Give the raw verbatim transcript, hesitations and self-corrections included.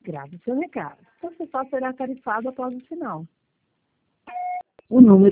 Grave seu recado. Você só será tarifado após o sinal. O número